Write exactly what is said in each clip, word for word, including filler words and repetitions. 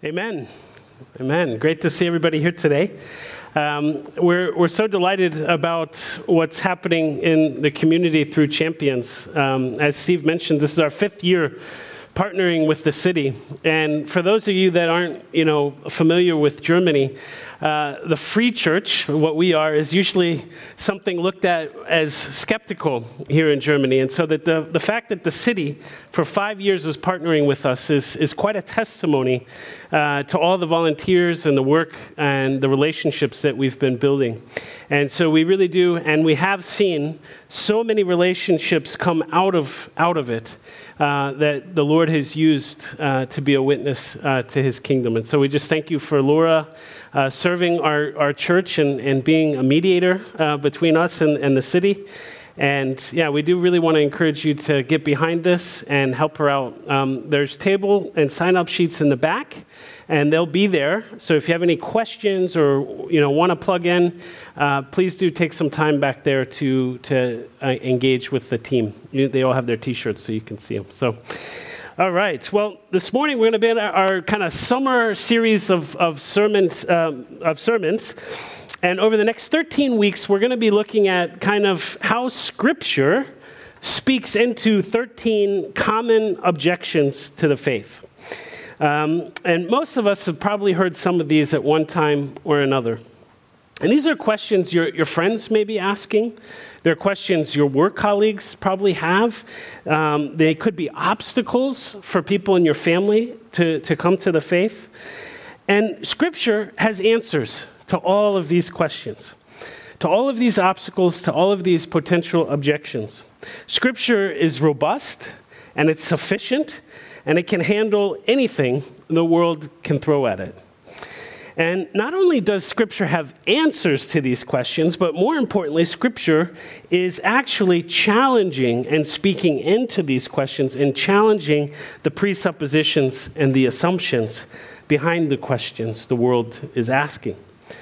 Amen. Amen. Great to see everybody here today. Um, we're we're so delighted about what's happening in the community through Champions. Um, as Steve mentioned, this is our fifth year partnering with the city. And for those of you that aren't, you know, familiar with Germany, uh, the Free Church, what we are, is usually something looked at as skeptical here in Germany. And so that the, the fact that the city for five years is partnering with us is, is quite a testimony uh, to all the volunteers and the work and the relationships that we've been building. And so we really do, and we have seen so many relationships come out of out of it uh, that the Lord has used uh, to be a witness uh, to his kingdom. And so we just thank you for Laura uh, serving our, our church and, and being a mediator uh, between us and, and the city. And yeah, we do really want to encourage you to get behind this and help her out. Um, there's table and sign-up sheets in the back, and they'll be there. So if you have any questions or you know want to plug in, uh, please do take some time back there to to uh, engage with the team. You, they all have their T-shirts, so you can see them. So, all right. Well, this morning we're going to be in our, our kind of summer series of of sermons um, of sermons. And over the next thirteen weeks, we're going to be looking at kind of how Scripture speaks into thirteen common objections to the faith. Um, and most of us have probably heard some of these at one time or another. And these are questions your, your friends may be asking. They're questions your work colleagues probably have. Um, they could be obstacles for people in your family to, to come to the faith. And Scripture has answers to all of these questions, to all of these obstacles, to all of these potential objections. Scripture is robust, and it's sufficient, and it can handle anything the world can throw at it. And not only does Scripture have answers to these questions, but more importantly, Scripture is actually challenging and speaking into these questions and challenging the presuppositions and the assumptions behind the questions the world is asking.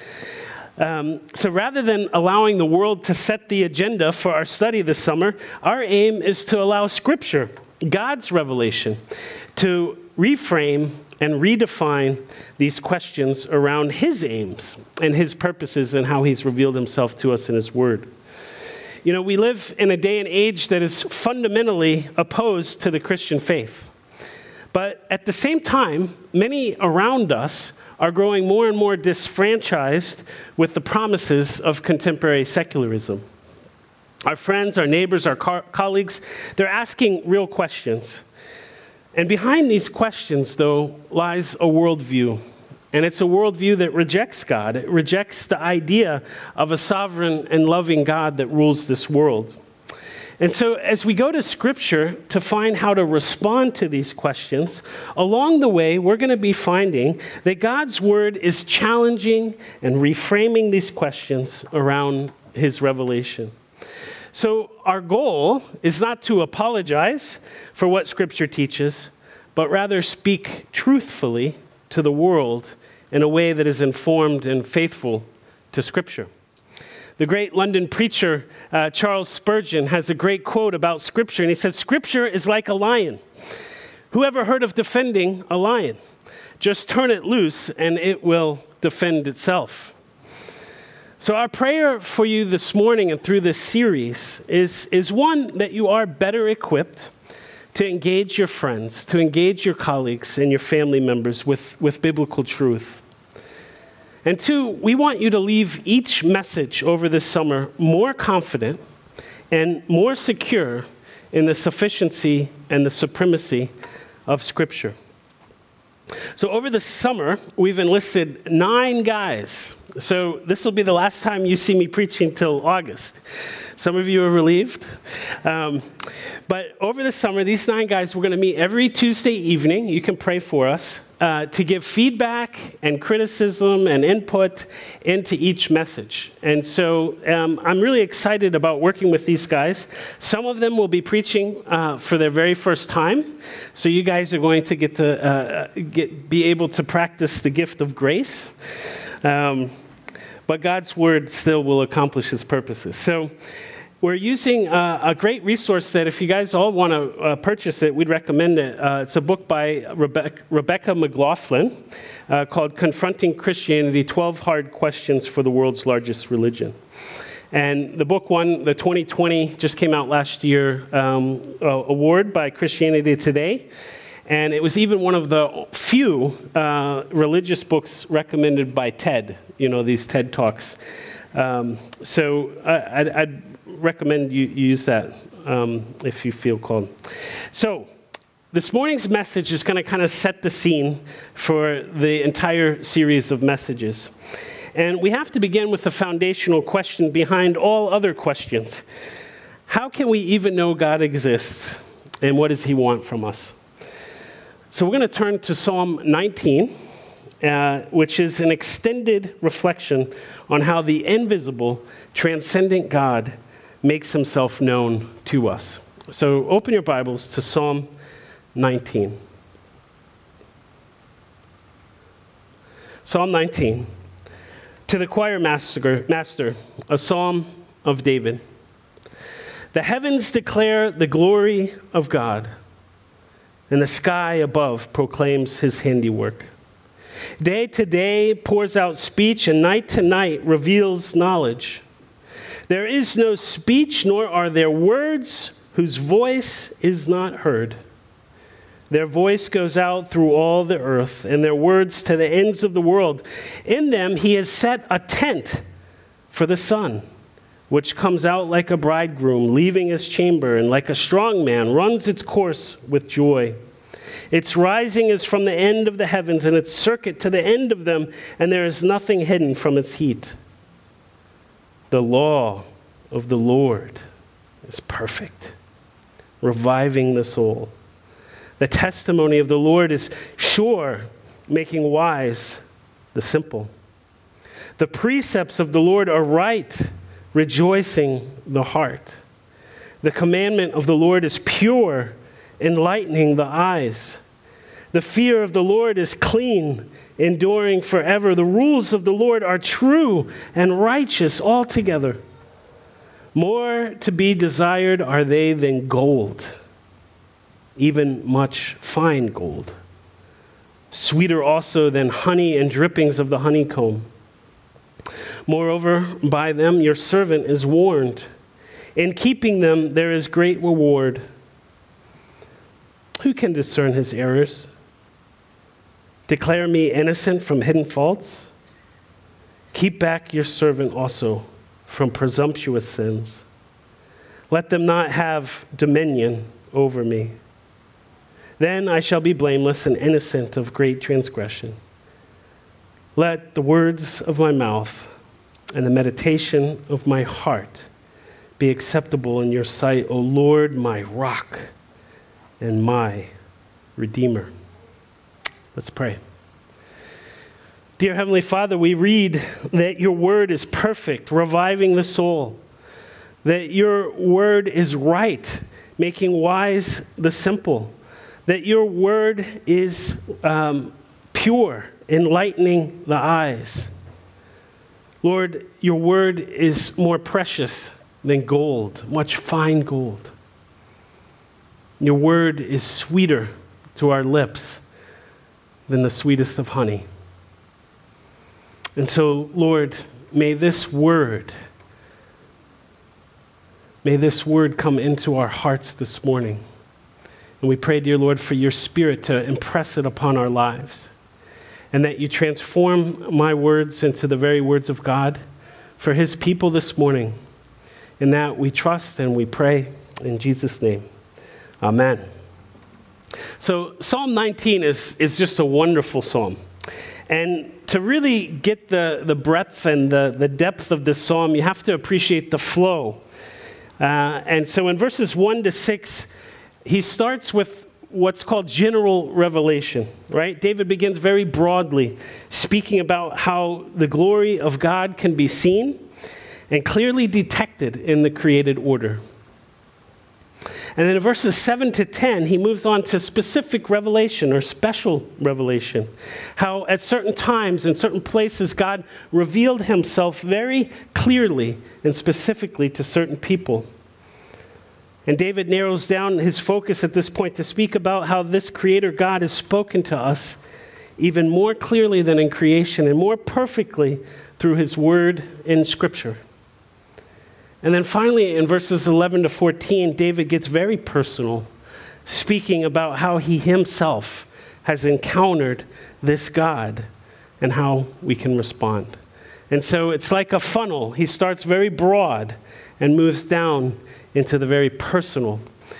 Um, so rather than allowing the world to set the agenda for our study this summer, our aim is to allow Scripture, God's revelation, to reframe and redefine these questions around his aims and his purposes and how he's revealed himself to us in his word. You know, we live in a day and age that is fundamentally opposed to the Christian faith. But at the same time, many around us are growing more and more disfranchised with the promises of contemporary secularism. Our friends, our neighbors, our co- colleagues, they're asking real questions. And behind these questions, though, lies a worldview. And it's a worldview that rejects God. It rejects the idea of a sovereign and loving God that rules this world. And so as we go to Scripture to find how to respond to these questions, along the way, we're going to be finding that God's word is challenging and reframing these questions around his revelation. So our goal is not to apologize for what Scripture teaches, but rather speak truthfully to the world in a way that is informed and faithful to Scripture. The great London preacher, uh, Charles Spurgeon, has a great quote about Scripture, and he says, "Scripture is like a lion. Who ever heard of defending a lion? Just turn it loose, and it will defend itself." So our prayer for you this morning and through this series is, is one, that you are better equipped to engage your friends, to engage your colleagues and your family members with, with biblical truth. And two, we want you to leave each message over this summer more confident and more secure in the sufficiency and the supremacy of Scripture. So over the summer, we've enlisted nine guys. So this will be the last time you see me preaching till August. Some of you are relieved. Um, but over the summer, these nine guys, we're going to meet every Tuesday evening. You can pray for us. Uh, to give feedback and criticism and input into each message. And so um, I'm really excited about working with these guys. Some of them will be preaching uh, for their very first time. So you guys are going to get to uh, get, be able to practice the gift of grace. Um, but God's word still will accomplish his purposes. So we're using uh, a great resource that if you guys all want to uh, purchase it, we'd recommend it. Uh, it's a book by Rebe- Rebecca McLaughlin uh, called Confronting Christianity, twelve Hard Questions for the World's Largest Religion. And the book won the twenty twenty, just came out last year, um, uh, award by Christianity Today. And it was even one of the few uh, religious books recommended by TED, you know, these TED Talks. Um, so I, I'd, I'd recommend you use that um, if you feel called. So this morning's message is going to kind of set the scene for the entire series of messages. And we have to begin with the foundational question behind all other questions. How can we even know God exists, and what does he want from us? So we're going to turn to Psalm nineteen, uh, which is an extended reflection on how the invisible, transcendent God makes himself known to us. So open your Bibles to Psalm nineteen. Psalm nineteen. To the choir master, master, a psalm of David. The heavens declare the glory of God, and the sky above proclaims his handiwork. Day to day pours out speech, and night to night reveals knowledge. There is no speech, nor are there words whose voice is not heard. Their voice goes out through all the earth, and their words to the ends of the world. In them he has set a tent for the sun, which comes out like a bridegroom leaving his chamber, and like a strong man runs its course with joy. Its rising is from the end of the heavens, and its circuit to the end of them, and there is nothing hidden from its heat. The law of the Lord is perfect, reviving the soul. The testimony of the Lord is sure, making wise the simple. The precepts of the Lord are right, rejoicing the heart. The commandment of the Lord is pure, enlightening the eyes. The fear of the Lord is clean, enduring forever. The rules of the Lord are true and righteous altogether. More to be desired are they than gold, even much fine gold. Sweeter also than honey and drippings of the honeycomb. Moreover, by them your servant is warned. In keeping them there is great reward. Who can discern his errors? Declare me innocent from hidden faults. Keep back your servant also from presumptuous sins. Let them not have dominion over me. Then I shall be blameless and innocent of great transgression. Let the words of my mouth and the meditation of my heart be acceptable in your sight, O Lord, my rock and my Redeemer. Let's pray. Dear Heavenly Father, we read that your word is perfect, reviving the soul. That your word is right, making wise the simple. That your word is um, pure, enlightening the eyes. Lord, your word is more precious than gold, much fine gold. Your word is sweeter to our lips than the sweetest of honey. And so, Lord, may this word, may this word come into our hearts this morning. And we pray, dear Lord, for your Spirit to impress it upon our lives, and that you transform my words into the very words of God for his people this morning. In that we trust and we pray in Jesus' name. Amen. So Psalm nineteen is, is just a wonderful psalm. And to really get the, the breadth and the, the depth of this psalm, you have to appreciate the flow. Uh, and so in verses one to six, he starts with what's called general revelation, right? David begins very broadly, speaking about how the glory of God can be seen and clearly detected in the created order. And then in verses seven to ten, he moves on to specific revelation or special revelation. How at certain times, in certain places, God revealed himself very clearly and specifically to certain people. And David narrows down his focus at this point to speak about how this Creator God has spoken to us even more clearly than in creation and more perfectly through his word in Scripture. And then finally, in verses eleven to fourteen, David gets very personal, speaking about how he himself has encountered this God and how we can respond. And so it's like a funnel. He starts very broad and moves down into the very personal.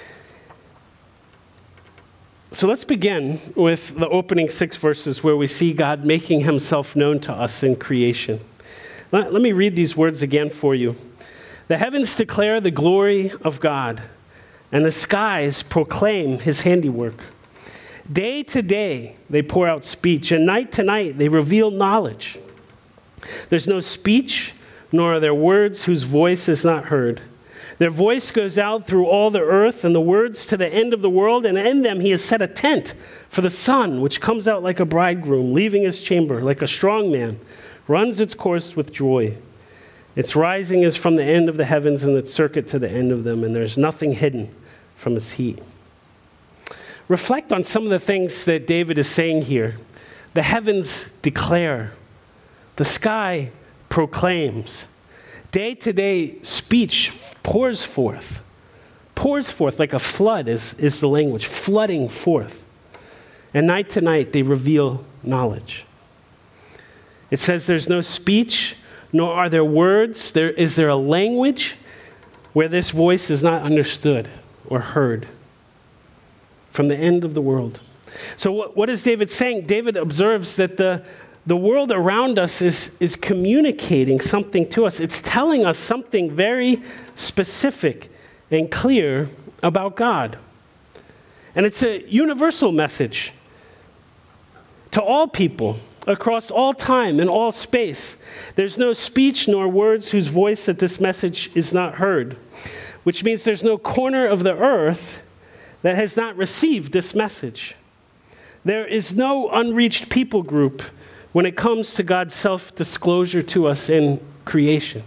So let's begin with the opening six verses where we see God making himself known to us in creation. Let, let me read these words again for you. The heavens declare the glory of God, and the skies proclaim his handiwork. Day to day they pour out speech, and night to night they reveal knowledge. There's no speech, nor are there words whose voice is not heard. Their voice goes out through all the earth, and the words to the end of the world, and in them he has set a tent for the sun, which comes out like a bridegroom, leaving his chamber like a strong man, runs its course with joy. Its rising is from the end of the heavens, and its circuit to the end of them, and there's nothing hidden from its heat. Reflect on some of the things that David is saying here. The heavens declare. The sky proclaims. Day to day speech pours forth. Pours forth like a flood is, is the language, flooding forth. And night to night they reveal knowledge. It says there's no speech, nor are there words. There, is there a language where this voice is not understood or heard from the end of the world? So what, what is David saying? David observes that the, the world around us is, is communicating something to us. It's telling us something very specific and clear about God. And it's a universal message to all people, across all time and all space. There's no speech nor words whose voice that this message is not heard, which means there's no corner of the earth that has not received this message. There is no unreached people group when it comes to God's self-disclosure to us in creation.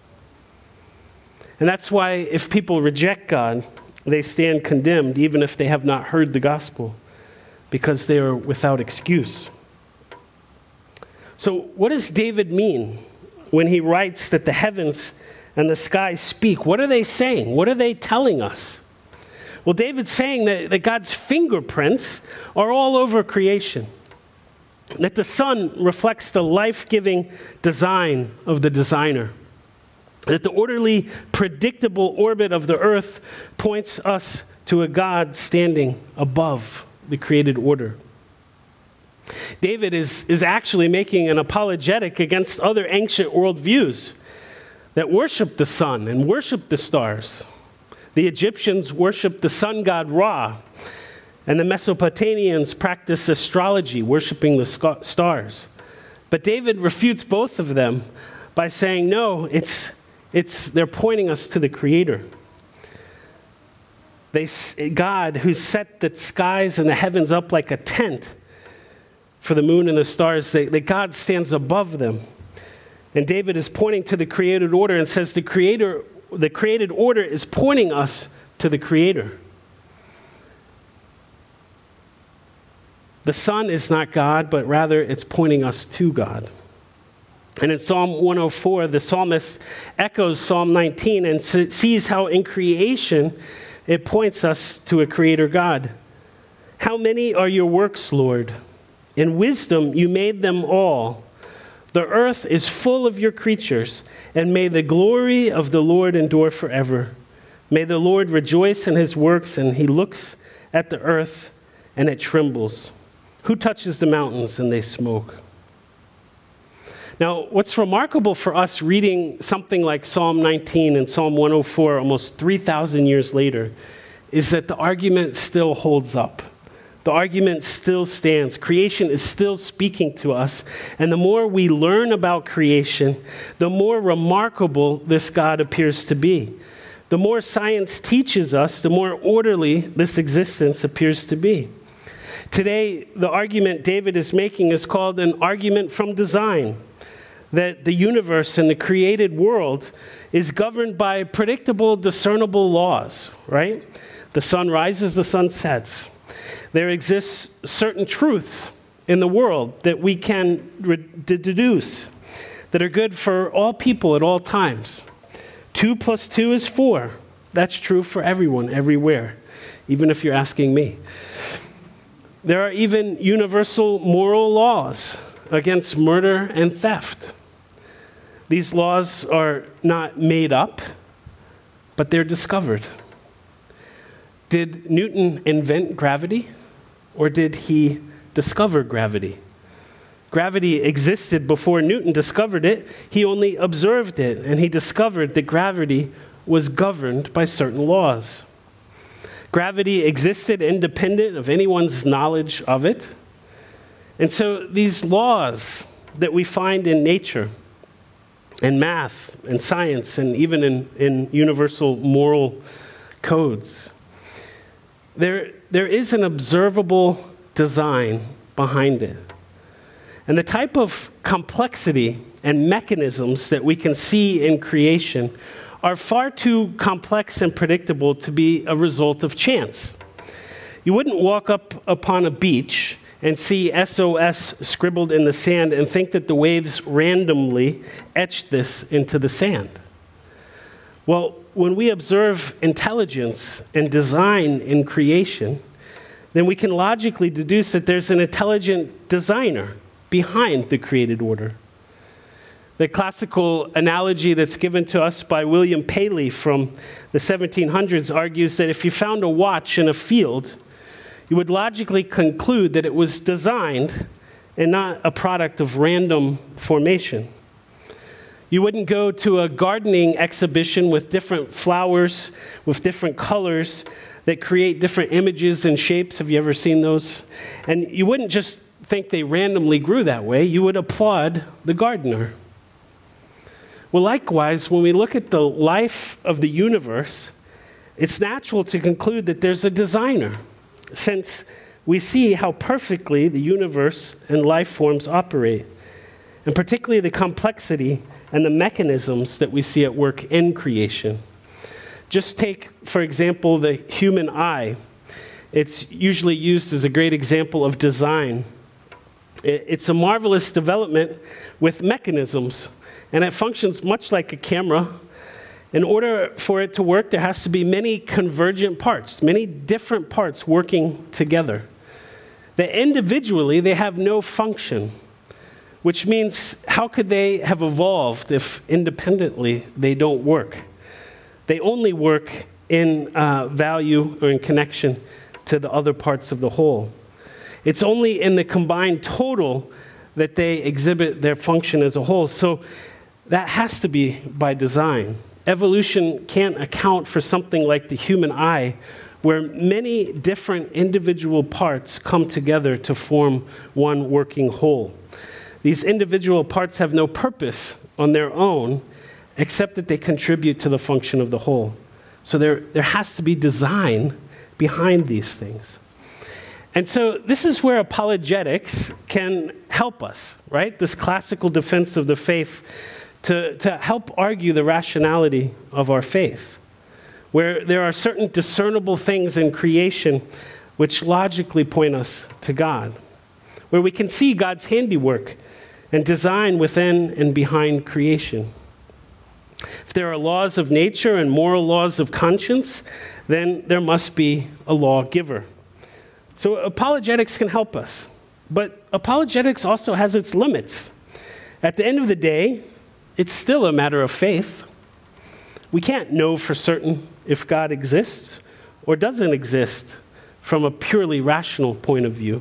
And that's why if people reject God, they stand condemned, even if they have not heard the gospel, because they are without excuse. So what does David mean when he writes that the heavens and the sky speak? What are they saying? What are they telling us? Well, David's saying that, that God's fingerprints are all over creation, that the sun reflects the life-giving design of the designer, that the orderly, predictable orbit of the earth points us to a God standing above the created order. David is, is actually making an apologetic against other ancient worldviews that worship the sun and worship the stars. The Egyptians worshiped the sun god Ra, and the Mesopotamians practiced astrology, worshiping the sc- stars. But David refutes both of them by saying, no, it's, it's, they're pointing us to the Creator. They, God, who set the skies and the heavens up like a tent for the moon and the stars, that, that God stands above them. And David is pointing to the created order and says the creator, the created order is pointing us to the Creator. The sun is not God, but rather it's pointing us to God. And in Psalm one oh four, the psalmist echoes Psalm nineteen and sees how in creation it points us to a Creator God. How many are your works, Lord? In wisdom you made them all. The earth is full of your creatures, and may the glory of the Lord endure forever. May the Lord rejoice in his works, and he looks at the earth, and it trembles. Who touches the mountains, and they smoke? Now, what's remarkable for us reading something like Psalm nineteen and Psalm one oh four almost three thousand years later is that the argument still holds up. The argument still stands. Creation is still speaking to us. And the more we learn about creation, the more remarkable this God appears to be. the more science teaches us, the more orderly this existence appears to be. Today, the argument David is making is called an argument from design, that the universe and the created world is governed by predictable, discernible laws, right? The sun rises, the sun sets. There exists certain truths in the world that we can re- deduce that are good for all people at all times. Two plus two is four. That's true for everyone, everywhere, even if you're asking me. There are even universal moral laws against murder and theft. These laws are not made up, but they're discovered. Did Newton invent gravity, or did he discover gravity? Gravity existed before Newton discovered it. He only observed it, and he discovered that gravity was governed by certain laws. Gravity existed independent of anyone's knowledge of it. And so these laws that we find in nature, in math, and science, and even in, in universal moral codes, there, there is an observable design behind it. And the type of complexity and mechanisms that we can see in creation are far too complex and predictable to be a result of chance. You wouldn't walk up upon a beach and see S O S scribbled in the sand and think that the waves randomly etched this into the sand. Well, when we observe intelligence and design in creation, then we can logically deduce that there's an intelligent designer behind the created order. The classical analogy that's given to us by William Paley from the seventeen hundreds argues that if you found a watch in a field, you would logically conclude that it was designed and not a product of random formation. You wouldn't go to a gardening exhibition with different flowers, with different colors that create different images and shapes. Have you ever seen those? And you wouldn't just think they randomly grew that way. You would applaud the gardener. Well, likewise, when we look at the life of the universe, it's natural to conclude that there's a designer, since we see how perfectly the universe and life forms operate, and particularly the complexity and the mechanisms that we see at work in creation. Just take, for example, the human eye. It's usually used as a great example of design. It's a marvelous development with mechanisms, and it functions much like a camera. In order for it to work, there has to be many convergent parts, many different parts working together. That individually, they have no function, which means how could they have evolved if independently they don't work? They only work in uh, value or in connection to the other parts of the whole. It's only in the combined total that they exhibit their function as a whole. So that has to be by design. Evolution can't account for something like the human eye, where many different individual parts come together to form one working whole. These individual parts have no purpose on their own, except that they contribute to the function of the whole. So there, there has to be design behind these things. And so this is where apologetics can help us, right? This classical defense of the faith to, to help argue the rationality of our faith, where there are certain discernible things in creation which logically point us to God, where we can see God's handiwork and design within and behind creation. If there are laws of nature and moral laws of conscience, then there must be a lawgiver. So apologetics can help us, but apologetics also has its limits. At the end of the day, it's still a matter of faith. We can't know for certain if God exists or doesn't exist from a purely rational point of view.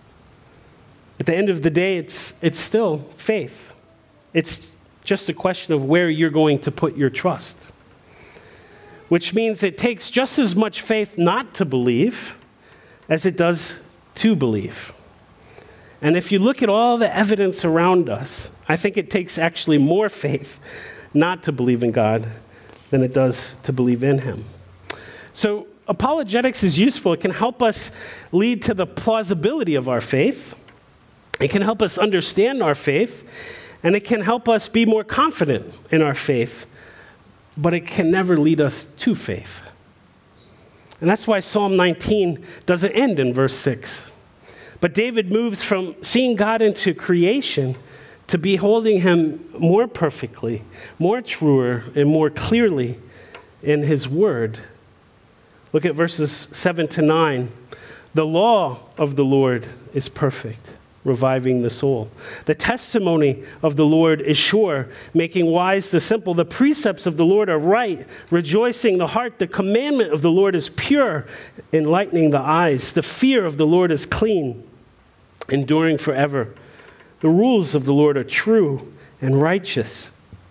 At the end of the day, it's, it's still faith. It's just a question of where you're going to put your trust, which means it takes just as much faith not to believe as it does to believe. And if you look at all the evidence around us, I think it takes actually more faith not to believe in God than it does to believe in him. So apologetics is useful. It can help us lead to the plausibility of our faith. It can help us understand our faith, and it can help us be more confident in our faith, but it can never lead us to faith. And that's why Psalm nineteen doesn't end in verse six. But David moves from seeing God into creation to beholding him more perfectly, more truer, and more clearly in his word. Look at verses seven to nine. The law of the Lord is perfect, reviving the soul. The testimony of the Lord is sure, making wise the simple. The precepts of the Lord are right, rejoicing the heart. The commandment of the Lord is pure, enlightening the eyes. The fear of the Lord is clean, enduring forever. The rules of the Lord are true and righteous.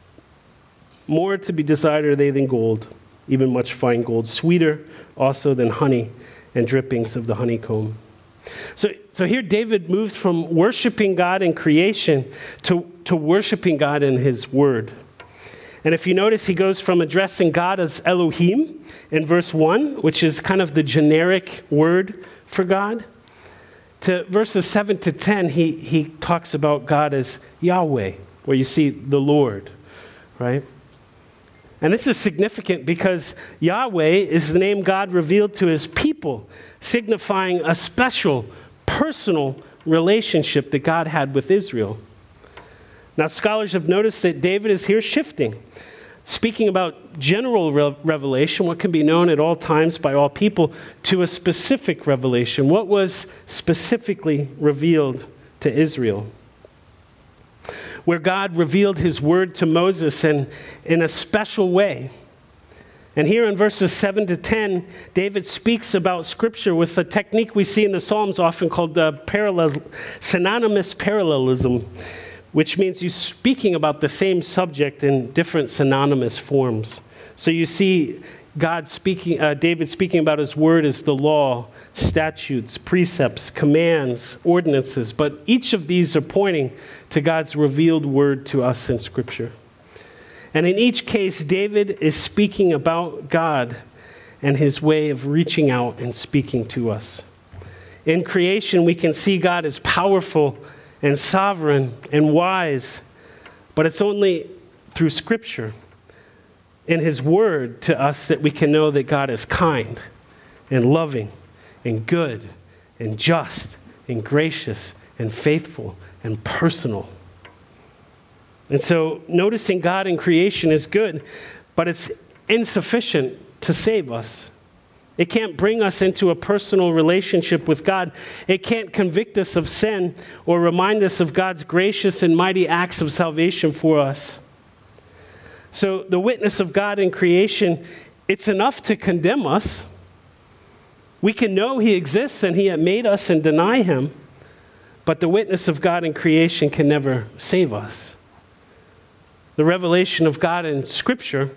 More to be desired are they than gold, even much fine gold, sweeter also than honey and drippings of the honeycomb. So, so here David moves from worshiping God in creation to, to worshiping God in his word. And if you notice, he goes from addressing God as Elohim in verse one, which is kind of the generic word for God, to verses seven to ten, he, he talks about God as Yahweh, where you see the Lord, right? And this is significant because Yahweh is the name God revealed to his people, signifying a special, personal relationship that God had with Israel. Now, scholars have noticed that David is here shifting, speaking about general re- revelation, what can be known at all times by all people, to a specific revelation, what was specifically revealed to Israel. Where God revealed his word to Moses in, in a special way. And here in verses seven to ten, David speaks about Scripture with a technique we see in the Psalms often called uh, parallel, synonymous parallelism, which means you're speaking about the same subject in different synonymous forms. So you see God speaking, uh, David speaking about his word as the law, statutes, precepts, commands, ordinances, but each of these are pointing to God's revealed word to us in Scripture. And in each case, David is speaking about God and his way of reaching out and speaking to us. In creation, we can see God as powerful and sovereign and wise, but it's only through Scripture, in his word to us, that we can know that God is kind and loving and good and just and gracious and faithful and personal. And so noticing God in creation is good, but it's insufficient to save us. It can't bring us into a personal relationship with God. It can't convict us of sin or remind us of God's gracious and mighty acts of salvation for us. So the witness of God in creation, it's enough to condemn us. We can know he exists and he had made us and deny him, but the witness of God in creation can never save us. The revelation of God in Scripture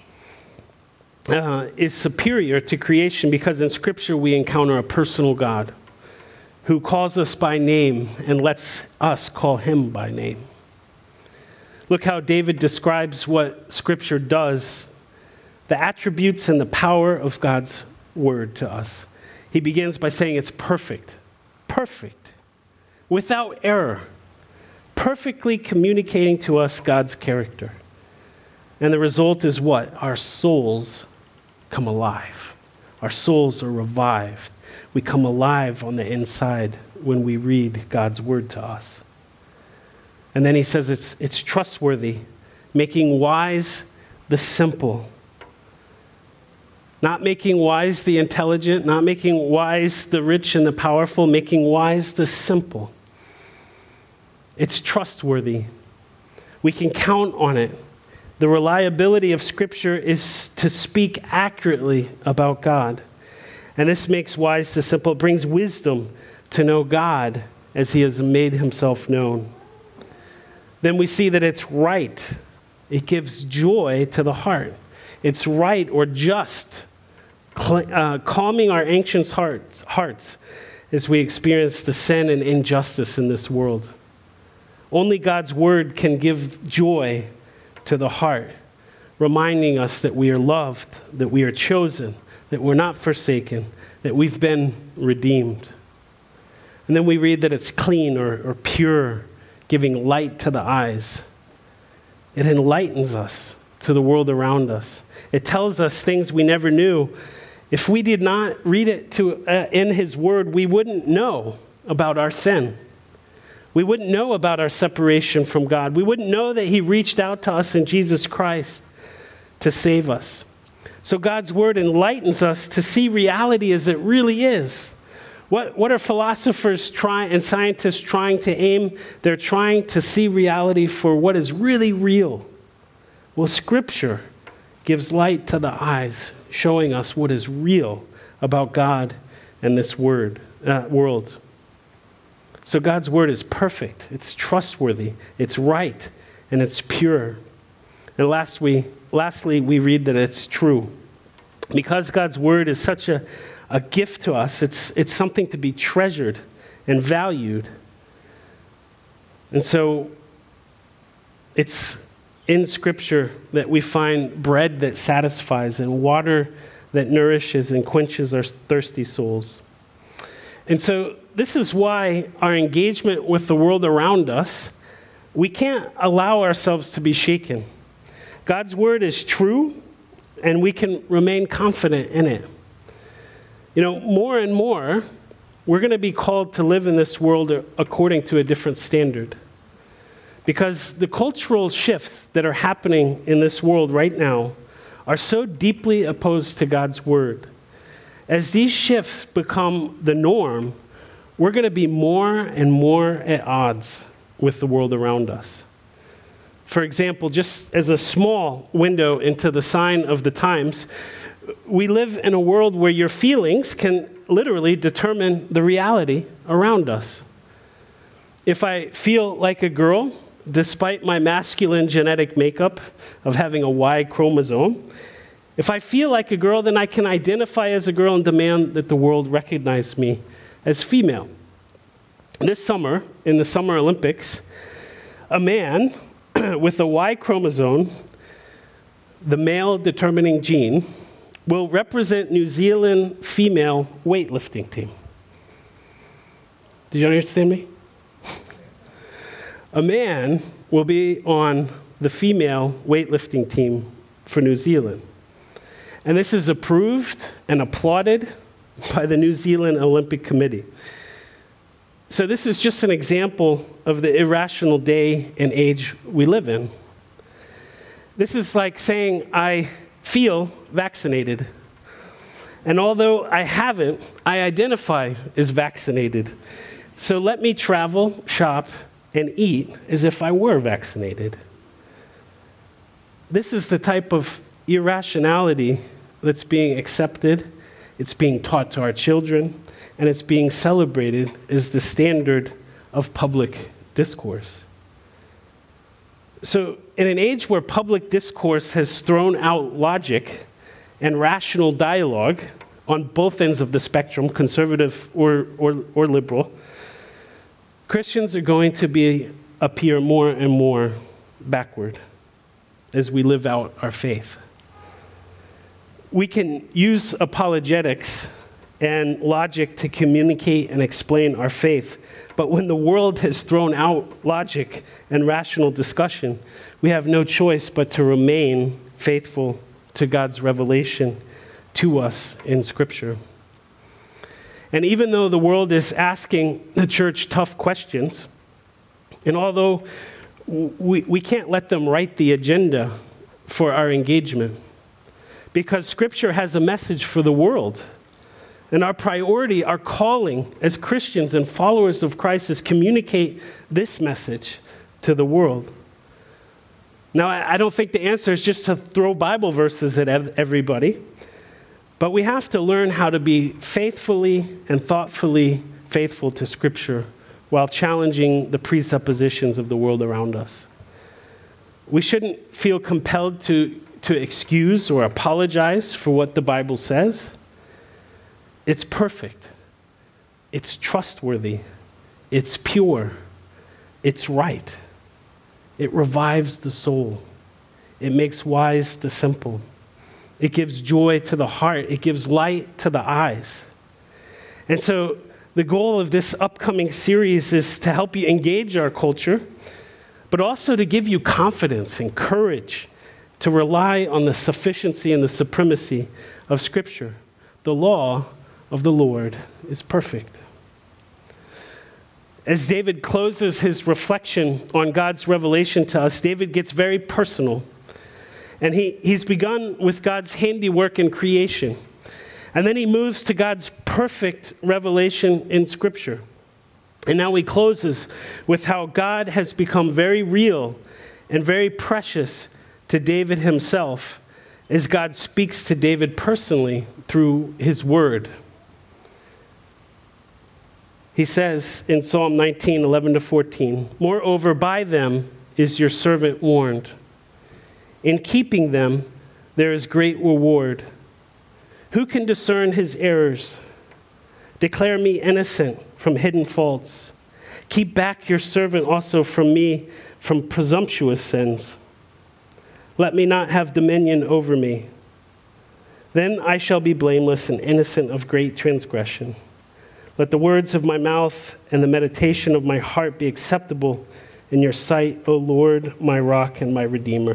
uh, is superior to creation because in Scripture we encounter a personal God who calls us by name and lets us call him by name. Look how David describes what Scripture does, the attributes and the power of God's word to us. He begins by saying it's perfect, perfect, without error, perfectly communicating to us God's character. And the result is what? Our souls come alive. Our souls are revived. We come alive on the inside when we read God's word to us. And then he says it's, it's trustworthy, making wise the simple. Not making wise the intelligent, not making wise the rich and the powerful, making wise the simple. It's trustworthy. We can count on it. The reliability of Scripture is to speak accurately about God. And this makes wise the simple. It brings wisdom to know God as he has made himself known. Then we see that it's right. It gives joy to the heart. It's right or just, uh, calming our anxious hearts, hearts as we experience the sin and injustice in this world. Only God's word can give joy to the heart, reminding us that we are loved, that we are chosen, that we're not forsaken, that we've been redeemed. And then we read that it's clean or, or pure, giving light to the eyes. It enlightens us to the world around us. It tells us things we never knew. If we did not read it to, uh, in his word, we wouldn't know about our sin. We wouldn't know about our separation from God. We wouldn't know that he reached out to us in Jesus Christ to save us. So God's word enlightens us to see reality as it really is. What, what are philosophers trying and scientists trying to aim? They're trying to see reality for what is really real. Well, Scripture gives light to the eyes, showing us what is real about God and this word, uh, world. So God's word is perfect, it's trustworthy, it's right, and it's pure. And last we, lastly, we read that it's true. Because God's word is such a, a gift to us, it's, it's something to be treasured and valued. And so it's in Scripture that we find bread that satisfies and water that nourishes and quenches our thirsty souls. And so this is why our engagement with the world around us, we can't allow ourselves to be shaken. God's word is true, and we can remain confident in it. You know, more and more, we're going to be called to live in this world according to a different standard. Because the cultural shifts that are happening in this world right now are so deeply opposed to God's word. As these shifts become the norm, we're going to be more and more at odds with the world around us. For example, just as a small window into the sign of the times, we live in a world where your feelings can literally determine the reality around us. If I feel like a girl, despite my masculine genetic makeup of having a Y chromosome, if I feel like a girl, then I can identify as a girl and demand that the world recognize me as female. This summer, in the Summer Olympics, a man with a Y chromosome, the male determining gene, will represent New Zealand female weightlifting team. Did you understand me? A man will be on the female weightlifting team for New Zealand. And this is approved and applauded by the New Zealand Olympic Committee. So this is just an example of the irrational day and age we live in. This is like saying, I feel vaccinated. And although I haven't, I identify as vaccinated. So let me travel, shop, and eat as if I were vaccinated. This is the type of irrationality that's being accepted, it's being taught to our children, and it's being celebrated as the standard of public discourse. So in an age where public discourse has thrown out logic and rational dialogue on both ends of the spectrum, conservative or, or, or liberal, Christians are going to be appear more and more backward as we live out our faith. We can use apologetics and logic to communicate and explain our faith, but when the world has thrown out logic and rational discussion, we have no choice but to remain faithful to God's revelation to us in Scripture. And even though the world is asking the church tough questions, and although we, we can't let them write the agenda for our engagement, because Scripture has a message for the world. And our priority, our calling as Christians and followers of Christ is communicate this message to the world. Now, I don't think the answer is just to throw Bible verses at everybody, but we have to learn how to be faithfully and thoughtfully faithful to Scripture while challenging the presuppositions of the world around us. We shouldn't feel compelled to, to excuse or apologize for what the Bible says. It's perfect. It's trustworthy. It's pure. It's right. It revives the soul. It makes wise the simple. It gives joy to the heart. It gives light to the eyes. And so the goal of this upcoming series is to help you engage our culture, but also to give you confidence and courage to rely on the sufficiency and the supremacy of Scripture. The law of the Lord is perfect. As David closes his reflection on God's revelation to us, David gets very personal. And he, he's begun with God's handiwork in creation. And then he moves to God's perfect revelation in Scripture. And now he closes with how God has become very real and very precious to David himself as God speaks to David personally through his word. He says in Psalm nineteen, eleven to fourteen, "Moreover, by them is your servant warned. In keeping them, there is great reward. Who can discern his errors? Declare me innocent from hidden faults. Keep back your servant also from me, from presumptuous sins. Let me not have dominion over me. Then I shall be blameless and innocent of great transgression. Let the words of my mouth and the meditation of my heart be acceptable in your sight, O Lord, my rock and my redeemer."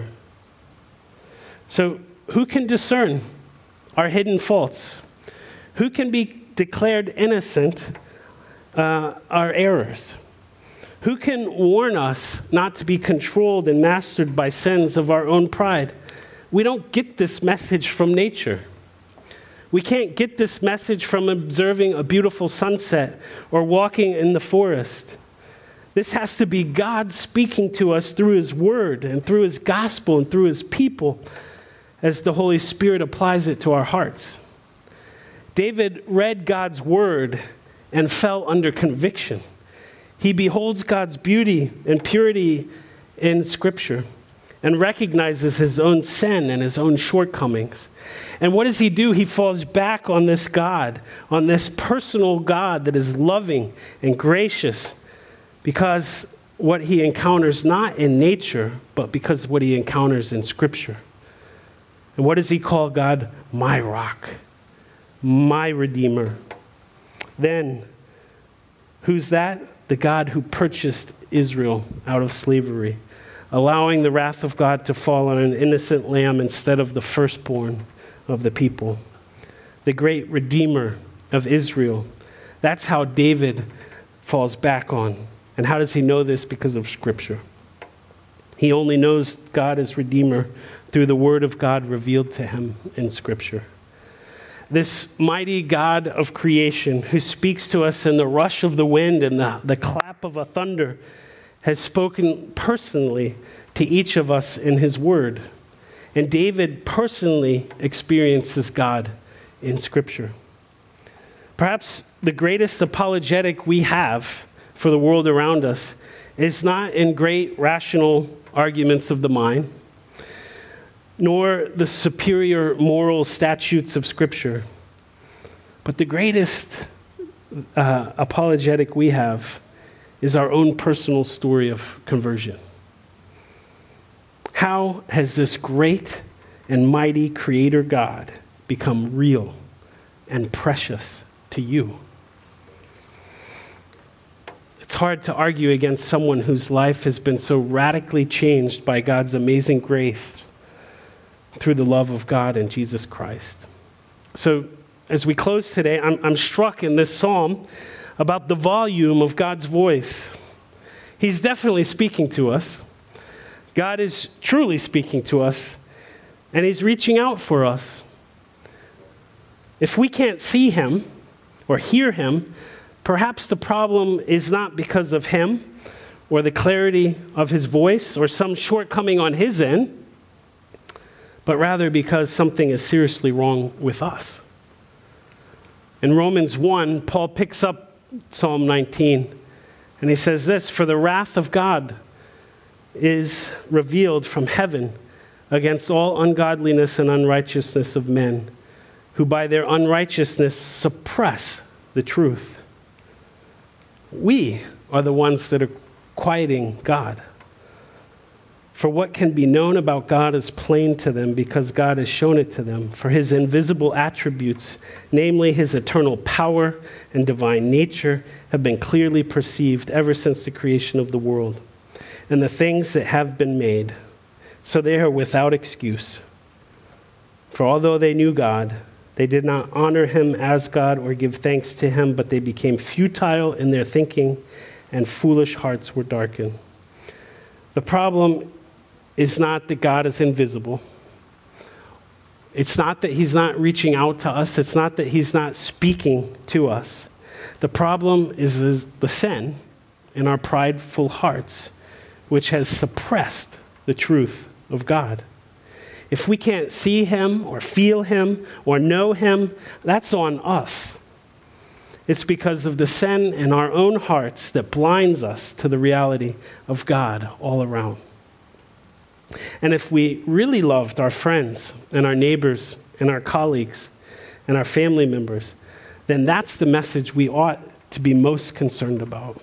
So who can discern our hidden faults? Who can be declared innocent uh, our errors? Who can warn us not to be controlled and mastered by sins of our own pride? We don't get this message from nature. We can't get this message from observing a beautiful sunset or walking in the forest. This has to be God speaking to us through his word and through his gospel and through his people as the Holy Spirit applies it to our hearts. David read God's word and fell under conviction. He beholds God's beauty and purity in Scripture and recognizes his own sin and his own shortcomings. And what does he do? He falls back on this God, on this personal God that is loving and gracious, because what he encounters not in nature, but because of what he encounters in Scripture. And what does he call God? My rock, my redeemer. Then, who's that? The God who purchased Israel out of slavery, allowing the wrath of God to fall on an innocent lamb instead of the firstborn of the people. The great redeemer of Israel. That's how David falls back on. And how does he know this? Because of Scripture. He only knows God as redeemer through the word of God revealed to him in Scripture. This mighty God of creation who speaks to us in the rush of the wind and the, the clap of a thunder has spoken personally to each of us in his word. And David personally experiences God in Scripture. Perhaps the greatest apologetic we have for the world around us is not in great rational arguments of the mind, nor the superior moral statutes of Scripture. But the greatest uh, apologetic we have is our own personal story of conversion. How has this great and mighty Creator God become real and precious to you? It's hard to argue against someone whose life has been so radically changed by God's amazing grace through the love of God and Jesus Christ. So as we close today, I'm, I'm struck in this psalm about the volume of God's voice. He's definitely speaking to us. God is truly speaking to us, and he's reaching out for us. If we can't see him or hear him, perhaps the problem is not because of him or the clarity of his voice or some shortcoming on his end, but rather because something is seriously wrong with us. In Romans one, Paul picks up Psalm nineteen, and he says this, "For the wrath of God is revealed from heaven against all ungodliness and unrighteousness of men, who by their unrighteousness suppress the truth." We are the ones that are quieting God. For what can be known about God is plain to them because God has shown it to them. For his invisible attributes, namely his eternal power and divine nature, have been clearly perceived ever since the creation of the world and the things that have been made. So they are without excuse. For although they knew God, they did not honor him as God or give thanks to him, but they became futile in their thinking, and foolish hearts were darkened. The problem is not that God is invisible. It's not that he's not reaching out to us. It's not that he's not speaking to us. The problem is, is the sin in our prideful hearts, which has suppressed the truth of God. If we can't see him or feel him or know him, that's on us. It's because of the sin in our own hearts that blinds us to the reality of God all around. And if we really loved our friends and our neighbors and our colleagues and our family members, then that's the message we ought to be most concerned about.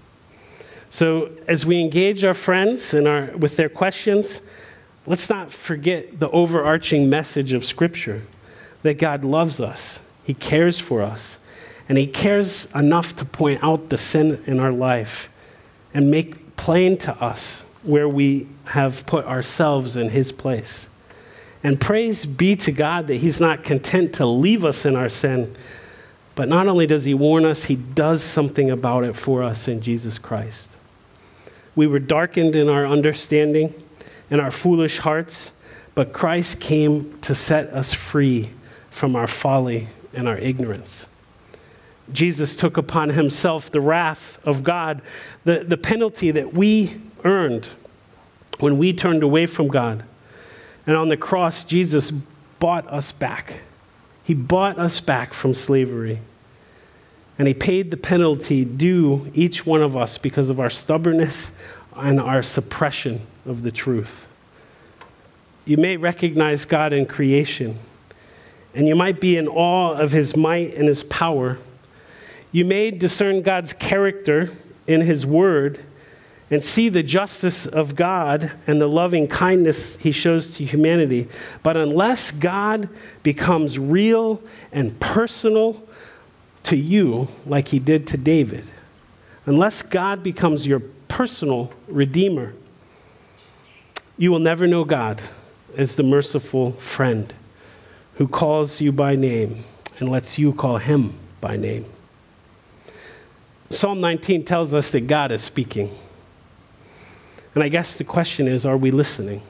So as we engage our friends and our, with their questions, let's not forget the overarching message of Scripture, that God loves us, he cares for us, and he cares enough to point out the sin in our life and make plain to us where we have put ourselves in his place. And praise be to God that he's not content to leave us in our sin, but not only does he warn us, he does something about it for us in Jesus Christ. We were darkened in our understanding and our foolish hearts, but Christ came to set us free from our folly and our ignorance. Jesus took upon himself the wrath of God, the, the penalty that we earned when we turned away from God. And on the cross, Jesus bought us back. He bought us back from slavery. And he paid the penalty due each one of us because of our stubbornness and our suppression of the truth. You may recognize God in creation, and you might be in awe of his might and his power. You may discern God's character in his word and see the justice of God and the loving kindness he shows to humanity. But unless God becomes real and personal to you like he did to David, unless God becomes your personal redeemer, you will never know God as the merciful friend who calls you by name and lets you call him by name. Psalm nineteen tells us that God is speaking. And I guess the question is, are we listening?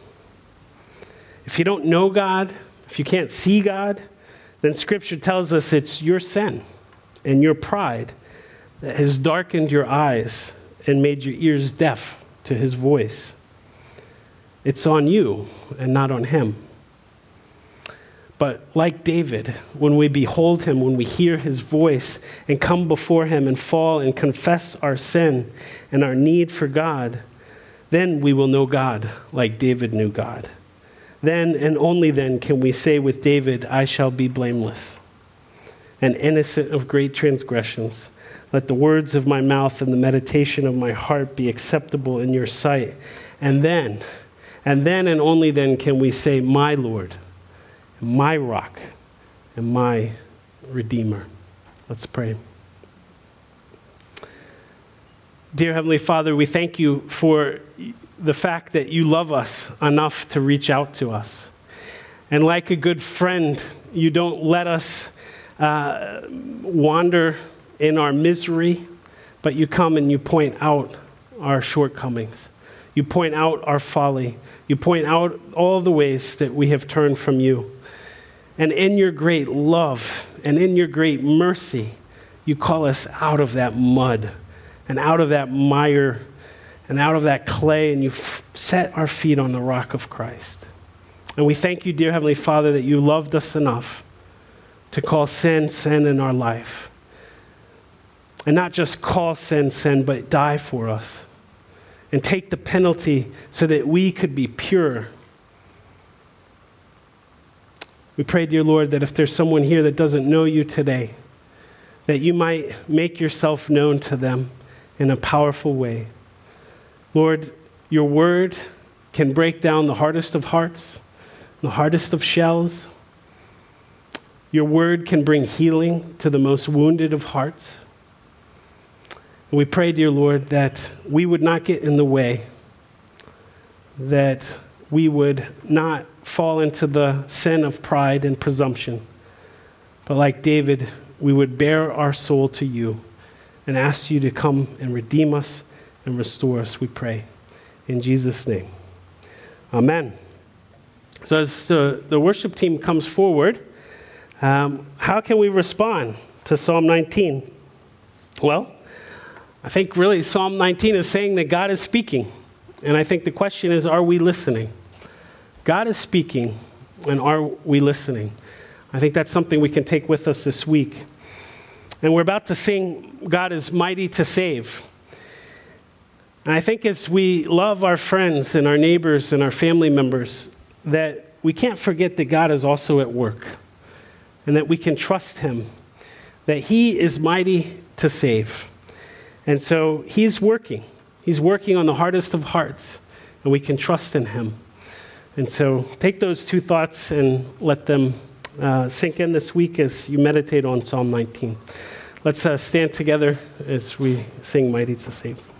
If you don't know God, if you can't see God, then Scripture tells us it's your sin and your pride that has darkened your eyes and made your ears deaf to his voice. It's on you and not on him. But like David, when we behold him, when we hear his voice and come before him and fall and confess our sin and our need for God, then we will know God like David knew God. Then and only then can we say with David, I shall be blameless and innocent of great transgressions. Let the words of my mouth and the meditation of my heart be acceptable in your sight. And then, and then and only then can we say, my Lord, my rock, and my Redeemer. Let's pray. Dear Heavenly Father, we thank you for the fact that you love us enough to reach out to us. And like a good friend, you don't let us uh, wander in our misery, but you come and you point out our shortcomings. You point out our folly. You point out all the ways that we have turned from you. And in your great love and in your great mercy, you call us out of that mud and out of that mire and out of that clay, and you f- set our feet on the rock of Christ. And we thank you, dear Heavenly Father, that you loved us enough to call sin, sin in our life. And not just call sin, sin, but die for us and take the penalty so that we could be pure. We pray, dear Lord, that if there's someone here that doesn't know you today, that you might make yourself known to them in a powerful way. Lord, your word can break down the hardest of hearts, the hardest of shells. Your word can bring healing to the most wounded of hearts. And we pray, dear Lord, that we would not get in the way, that we would not fall into the sin of pride and presumption, but like David, we would bear our soul to you and ask you to come and redeem us and restore us, we pray. In Jesus' name, amen. So as the, the worship team comes forward, um, how can we respond to Psalm nineteen? Well, I think really Psalm nineteen is saying that God is speaking. And I think the question is, are we listening? God is speaking, and are we listening? I think that's something we can take with us this week. And we're about to sing, God is mighty to save. And I think as we love our friends and our neighbors and our family members, that we can't forget that God is also at work and that we can trust him, that he is mighty to save. And so he's working. He's working on the hardest of hearts, and we can trust in him. And so take those two thoughts and let them uh, sink in this week as you meditate on Psalm nineteen. Let's uh, stand together as we sing Mighty to Save.